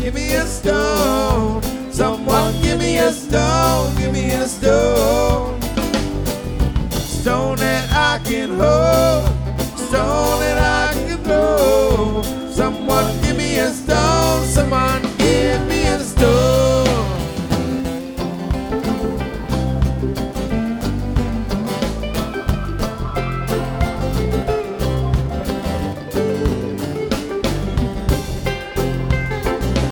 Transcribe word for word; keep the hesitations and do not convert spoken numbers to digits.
give me a stone. Someone give me a stone, give me a stone. Stone that I can hold, stone that I can throw. Someone give me a stone, someone